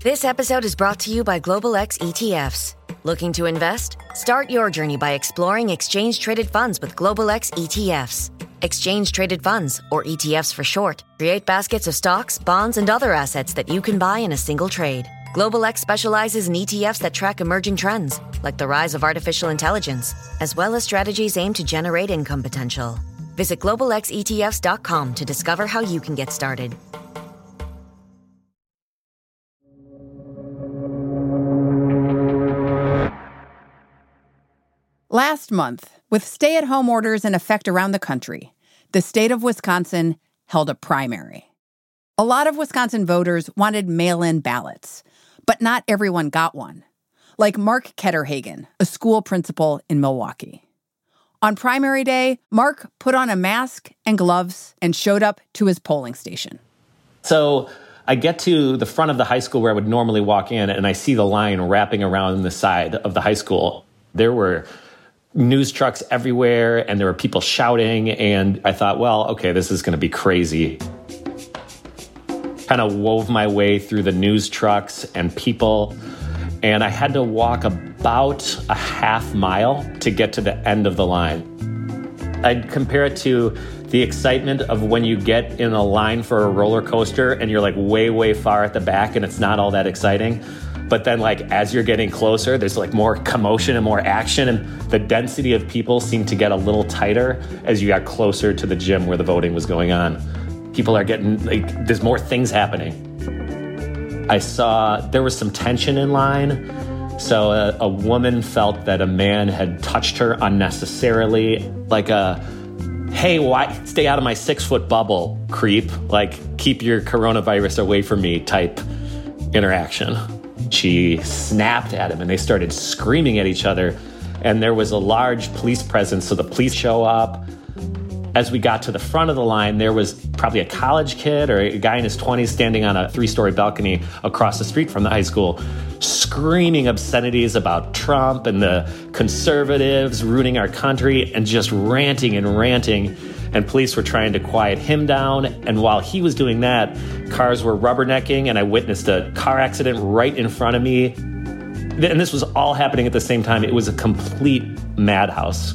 This episode is brought to you by Global X ETFs. Looking to invest? Start your journey by exploring exchange-traded funds with Global X ETFs. Exchange-traded funds, or ETFs for short, create baskets of stocks, bonds, and other assets that you can buy in a single trade. Global X specializes in ETFs that track emerging trends, like the rise of artificial intelligence, as well as strategies aimed to generate income potential. Visit globalxetfs.com to discover how you can get started. Last month, with stay-at-home orders in effect around the country, the state of Wisconsin held a primary. A lot of Wisconsin voters wanted mail-in ballots, but not everyone got one, like Mark Ketterhagen, a school principal in Milwaukee. On primary day, Mark put on a mask and gloves and showed up to his polling station. So I get to the front of the high school where I would normally walk in, and I see the line wrapping around the side of the high school. There were news trucks everywhere, and there were people shouting, and I thought, well, okay, this is going to be crazy. Kind of wove my way through the news trucks and people, and I had to walk about a half mile to get to the end of the line. I'd compare it to the excitement of when you get in a line for a roller coaster and you're like way, way far at the back and it's not all that exciting. But then, like, as you're getting closer, there's like more commotion and more action, and the density of people seemed to get a little tighter as you got closer to the gym where the voting was going on. People are getting, like, there's more things happening. I saw there was some tension in line. So a woman felt that a man had touched her unnecessarily, like a, hey, why stay out of my 6-foot bubble, creep, like keep your coronavirus away from me type interaction. She snapped at him and they started screaming at each other. And there was a large police presence, so the police show up. As we got to the front of the line, there was probably a college kid or a guy in his 20s standing on a 3-story balcony across the street from the high school, screaming obscenities about Trump and the conservatives ruining our country and just ranting and ranting. And police were trying to quiet him down. And while he was doing that, cars were rubbernecking, and I witnessed a car accident right in front of me. And this was all happening at the same time. It was a complete madhouse.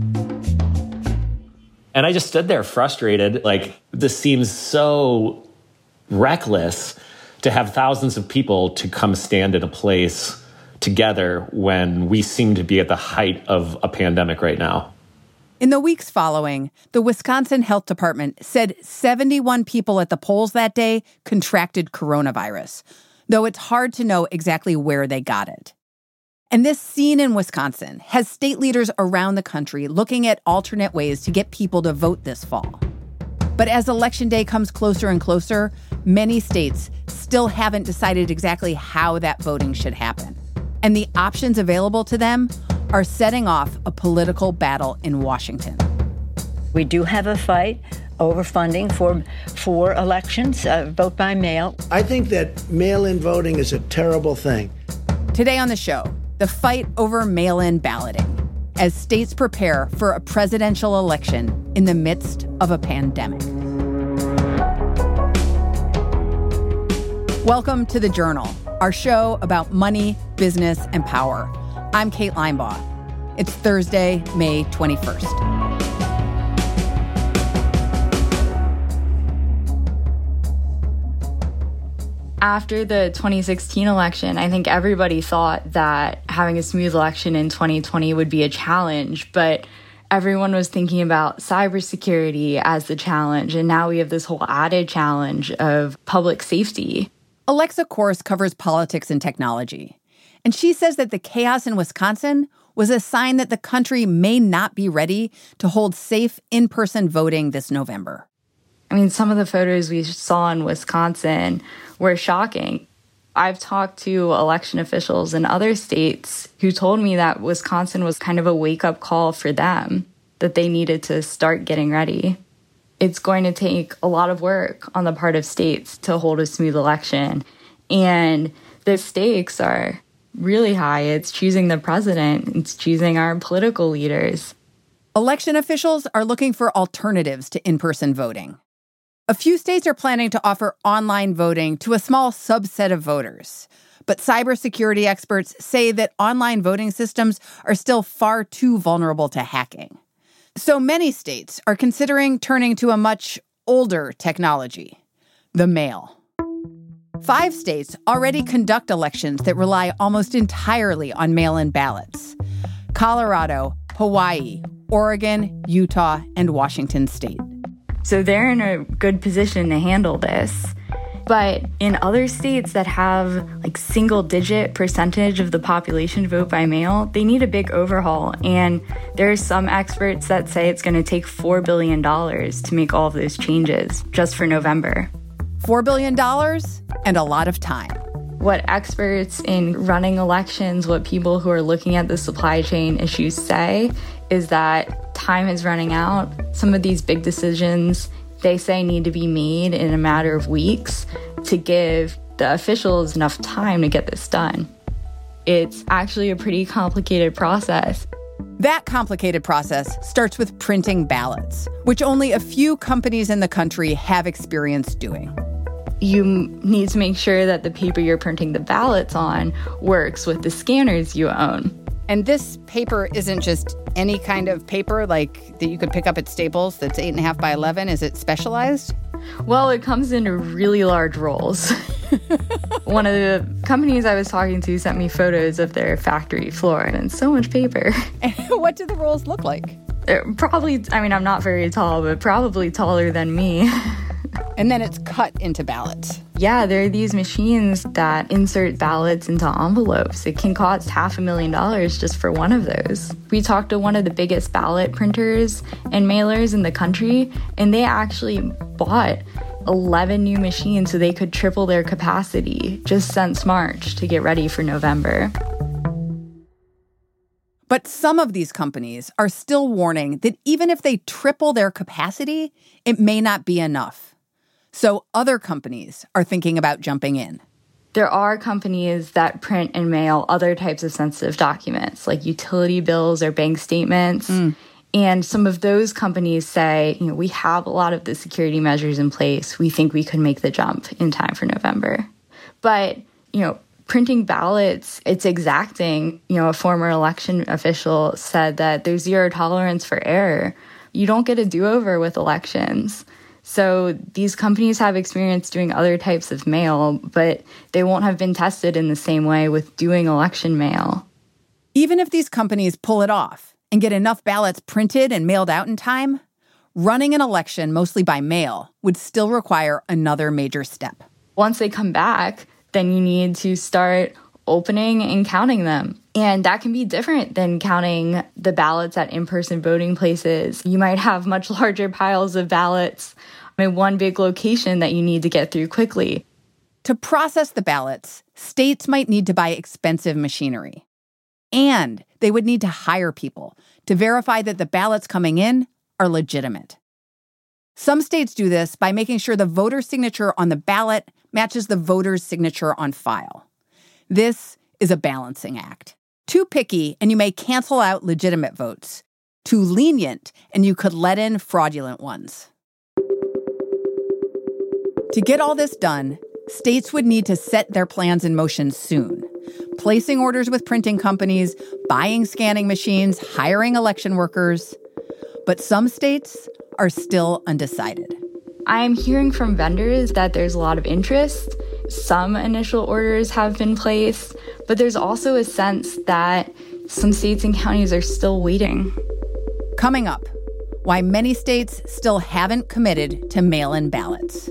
And I just stood there frustrated, like, this seems so reckless to have thousands of people to come stand in a place together when we seem to be at the height of a pandemic right now. In the weeks following, the Wisconsin Health Department said 71 people at the polls that day contracted coronavirus, though it's hard to know exactly where they got it. And this scene in Wisconsin has state leaders around the country looking at alternate ways to get people to vote this fall. But as Election Day comes closer and closer, many states still haven't decided exactly how that voting should happen. And the options available to them are setting off a political battle in Washington. We do have a fight over funding for elections, vote by mail. I think that mail-in voting is a terrible thing. Today on the show, the fight over mail-in balloting as states prepare for a presidential election in the midst of a pandemic. Welcome to The Journal, our show about money, business, and power. I'm Kate Linebaugh. It's Thursday, May 21st. After the 2016 election, I think everybody thought that having a smooth election in 2020 would be a challenge, but everyone was thinking about cybersecurity as the challenge, and now we have this whole added challenge of public safety. Alexa Kors covers politics and technology, and she says that the chaos in Wisconsin was a sign that the country may not be ready to hold safe in-person voting this November. I mean, some of the photos we saw in Wisconsin were shocking. I've talked to election officials in other states who told me that Wisconsin was kind of a wake-up call for them, that they needed to start getting ready. It's going to take a lot of work on the part of states to hold a smooth election. And the stakes are really high. It's choosing the president. It's choosing our political leaders. Election officials are looking for alternatives to in-person voting. A few states are planning to offer online voting to a small subset of voters. But cybersecurity experts say that online voting systems are still far too vulnerable to hacking. So many states are considering turning to a much older technology, the mail. 5 states already conduct elections that rely almost entirely on mail-in ballots: Colorado, Hawaii, Oregon, Utah, and Washington state. So they're in a good position to handle this. But in other states that have like single-digit percentage of the population vote by mail, they need a big overhaul. And there are some experts that say it's going to take $4 billion to make all of those changes just for November. $4 billion and a lot of time. What experts in running elections, what people who are looking at the supply chain issues say is that time is running out. Some of these big decisions, they say, need to be made in a matter of weeks to give the officials enough time to get this done. It's actually a pretty complicated process. That complicated process starts with printing ballots, which only a few companies in the country have experience doing. You need to make sure that the paper you're printing the ballots on works with the scanners you own. And this paper isn't just any kind of paper like that you could pick up at Staples that's 8.5 by 11. Is it specialized? Well, it comes in really large rolls. One of the companies I was talking to sent me photos of their factory floor, and so much paper. What do the rolls look like? They're probably, I'm not very tall, but probably taller than me. And then it's cut into ballots. Yeah, there are these machines that insert ballots into envelopes. It can cost $500,000 just for one of those. We talked to one of the biggest ballot printers and mailers in the country, and they actually bought 11 new machines so they could triple their capacity just since March to get ready for November. But some of these companies are still warning that even if they triple their capacity, it may not be enough. So other companies are thinking about jumping in. There are companies that print and mail other types of sensitive documents, like utility bills or bank statements. And some of those companies say, we have a lot of the security measures in place. We think we could make the jump in time for November. But, printing ballots, it's exacting. A former election official said that there's zero tolerance for error. You don't get a do-over with elections. So these companies have experience doing other types of mail, but they won't have been tested in the same way with doing election mail. Even if these companies pull it off and get enough ballots printed and mailed out in time, running an election mostly by mail would still require another major step. Once they come back, then you need to start opening and counting them. And that can be different than counting the ballots at in-person voting places. You might have much larger piles of ballots in one big location that you need to get through quickly. To process the ballots, states might need to buy expensive machinery. And they would need to hire people to verify that the ballots coming in are legitimate. Some states do this by making sure the voter signature on the ballot matches the voter's signature on file. This is a balancing act. Too picky, and you may cancel out legitimate votes. Too lenient, and you could let in fraudulent ones. To get all this done, states would need to set their plans in motion soon, placing orders with printing companies, buying scanning machines, hiring election workers. But some states are still undecided. I'm hearing from vendors that there's a lot of interest. Some initial orders have been placed, but there's also a sense that some states and counties are still waiting. Coming up, why many states still haven't committed to mail-in ballots.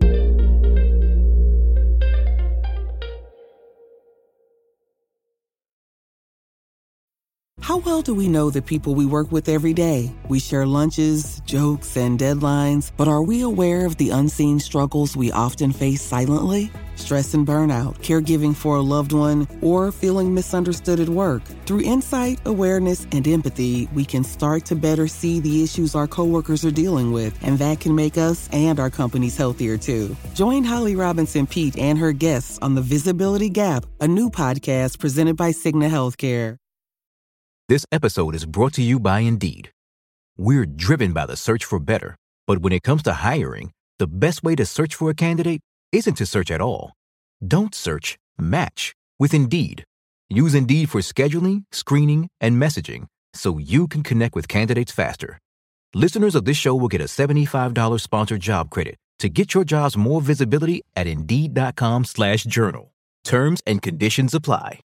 How well do we know the people we work with every day? We share lunches, jokes, and deadlines, but are we aware of the unseen struggles we often face silently? Stress and burnout, caregiving for a loved one, or feeling misunderstood at work. Through insight, awareness, and empathy, we can start to better see the issues our coworkers are dealing with, and that can make us and our companies healthier too. Join Holly Robinson Peete and her guests on The Visibility Gap, a new podcast presented by Cigna Healthcare. This episode is brought to you by Indeed. We're driven by the search for better, but when it comes to hiring, the best way to search for a candidate isn't to search at all. Don't search, match with Indeed. Use Indeed for scheduling, screening, and messaging so you can connect with candidates faster. Listeners of this show will get a $75 sponsored job credit to get your jobs more visibility at Indeed.com/journal. Terms and conditions apply.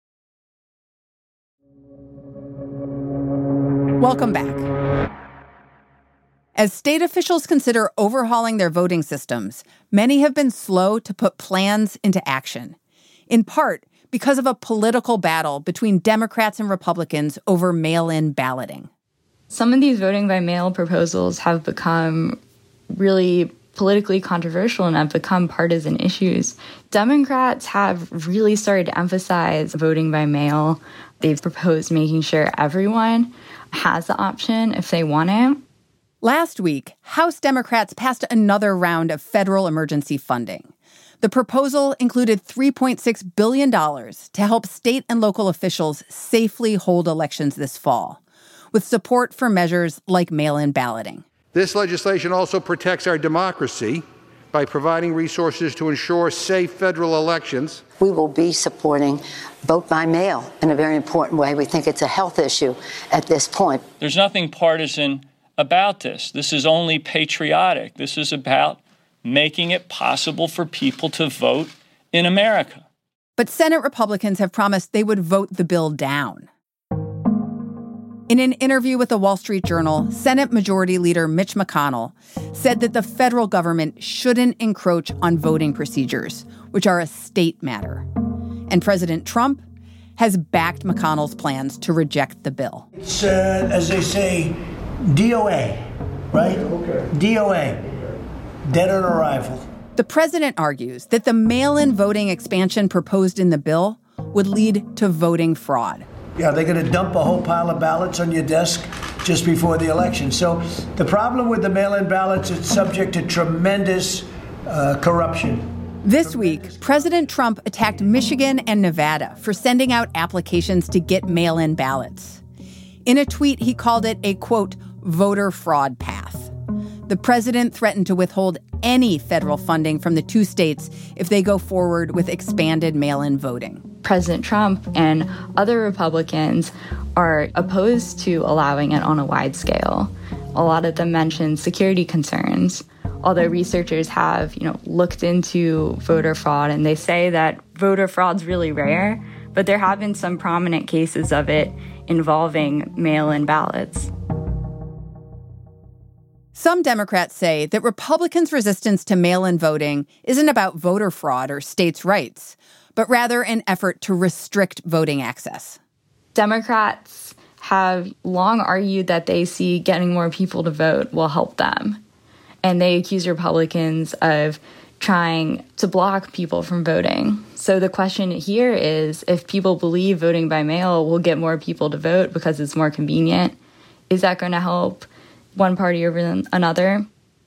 Welcome back. As state officials consider overhauling their voting systems, many have been slow to put plans into action, in part because of a political battle between Democrats and Republicans over mail-in balloting. Some of these voting by mail proposals have become really politically controversial and have become partisan issues. Democrats have really started to emphasize voting by mail. They've proposed making sure everyone has the option if they want it. Last week, House Democrats passed another round of federal emergency funding. The proposal included $3.6 billion to help state and local officials safely hold elections this fall, with support for measures like mail-in balloting. This legislation also protects our democracy by providing resources to ensure safe federal elections. We will be supporting vote by mail in a very important way. We think it's a health issue at this point. There's nothing partisan about this. This is only patriotic. This is about making it possible for people to vote in America. But Senate Republicans have promised they would vote the bill down. In an interview with the Wall Street Journal, Senate Majority Leader Mitch McConnell said that the federal government shouldn't encroach on voting procedures, which are a state matter. And President Trump has backed McConnell's plans to reject the bill. It's, as they say, DOA, right? Okay. DOA, dead on arrival. The president argues that the mail-in voting expansion proposed in the bill would lead to voting fraud. Yeah, they're going to dump a whole pile of ballots on your desk just before the election. So the problem with the mail-in ballots, it's subject to tremendous corruption. This week, President Trump attacked Michigan and Nevada for sending out applications to get mail-in ballots. In a tweet, he called it a, quote, voter fraud path. The president threatened to withhold any federal funding from the two states if they go forward with expanded mail-in voting. President Trump and other Republicans are opposed to allowing it on a wide scale. A lot of them mention security concerns, although researchers have, looked into voter fraud, and they say that voter fraud's really rare, but there have been some prominent cases of it involving mail-in ballots. Some Democrats say that Republicans' resistance to mail-in voting isn't about voter fraud or states' rights, but rather an effort to restrict voting access. Democrats have long argued that they see getting more people to vote will help them. And they accuse Republicans of trying to block people from voting. So the question here is, if people believe voting by mail will get more people to vote because it's more convenient, is that going to help one party over another?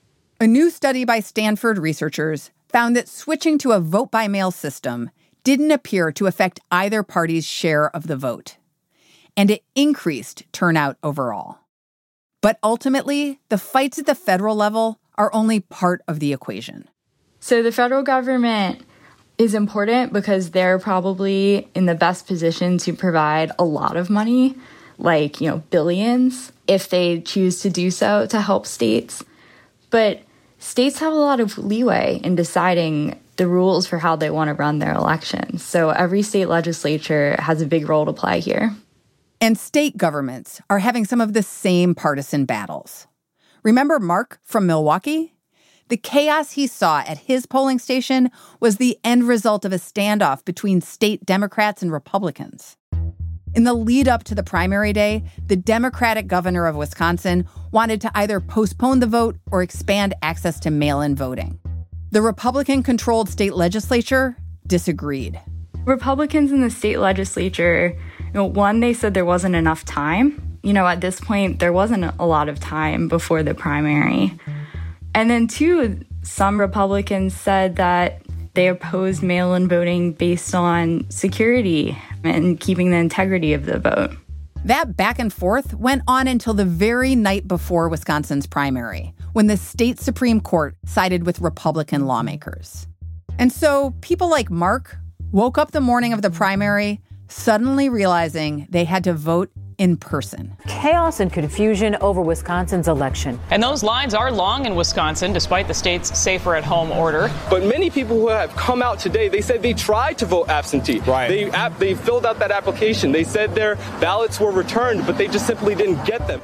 A new study by Stanford researchers found that switching to a vote-by-mail system didn't appear to affect either party's share of the vote. And it increased turnout overall. But ultimately, the fights at the federal level are only part of the equation. So the federal government is important because they're probably in the best position to provide a lot of money, like, billions, if they choose to do so to help states. But states have a lot of leeway in deciding the rules for how they want to run their elections. So every state legislature has a big role to play here. And state governments are having some of the same partisan battles. Remember Mark from Milwaukee? The chaos he saw at his polling station was the end result of a standoff between state Democrats and Republicans. In the lead up to the primary day, the Democratic governor of Wisconsin wanted to either postpone the vote or expand access to mail-in voting. The Republican-controlled state legislature disagreed. Republicans in the state legislature, one, they said there wasn't enough time. At this point, there wasn't a lot of time before the primary. And then two, some Republicans said that they opposed mail-in voting based on security and keeping the integrity of the vote. That back and forth went on until the very night before Wisconsin's primary, when the state Supreme Court sided with Republican lawmakers. And so people like Mark woke up the morning of the primary suddenly realizing they had to vote in person. Chaos and confusion over Wisconsin's election. And those lines are long in Wisconsin, despite the state's safer at home order. But many people who have come out today, they said they tried to vote absentee. Right. They filled out that application. They said their ballots were returned, but they just simply didn't get them.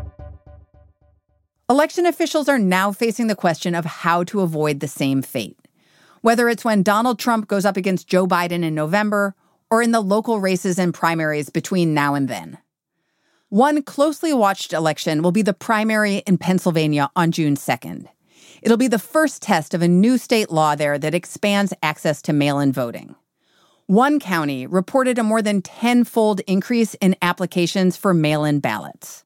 Election officials are now facing the question of how to avoid the same fate. Whether it's when Donald Trump goes up against Joe Biden in November, or in the local races and primaries between now and then. One closely watched election will be the primary in Pennsylvania on June 2nd. It'll be the first test of a new state law there that expands access to mail-in voting. One county reported a more than 10-fold increase in applications for mail-in ballots.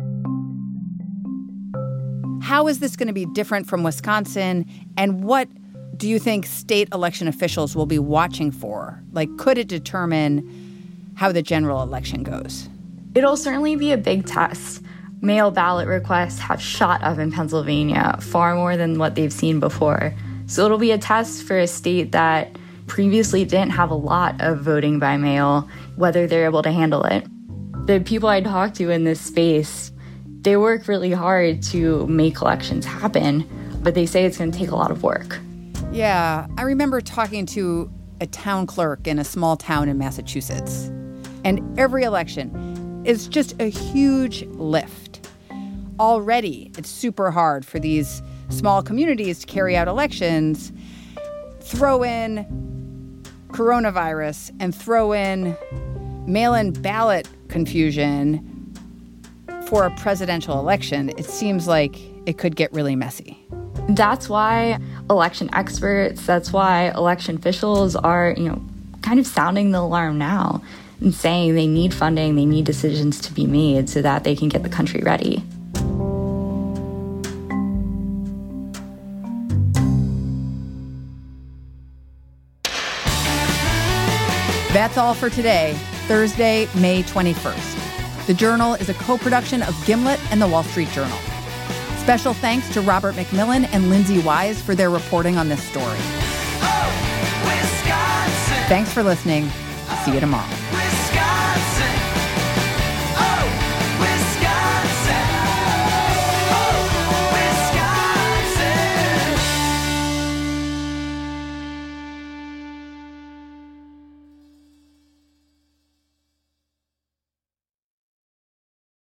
How is this going to be different from Wisconsin, and what do you think state election officials will be watching for? Like, could it determine how the general election goes? It'll certainly be a big test. Mail ballot requests have shot up in Pennsylvania, far more than what they've seen before. So it'll be a test for a state that previously didn't have a lot of voting by mail, whether they're able to handle it. The people I talk to in this space, they work really hard to make elections happen, but they say it's going to take a lot of work. Yeah, I remember talking to a town clerk in a small town in Massachusetts. And every election is just a huge lift. Already, it's super hard for these small communities to carry out elections. Throw in coronavirus and throw in mail-in ballot confusion for a presidential election. It seems like it could get really messy. That's why election experts, that's why election officials are, kind of sounding the alarm now and saying they need funding, they need decisions to be made so that they can get the country ready. That's all for today, Thursday, May 21st. The Journal is a co-production of Gimlet and The Wall Street Journal. Special thanks to Robert McMillan and Lindsay Wise for their reporting on this story. Thanks for listening. See you tomorrow.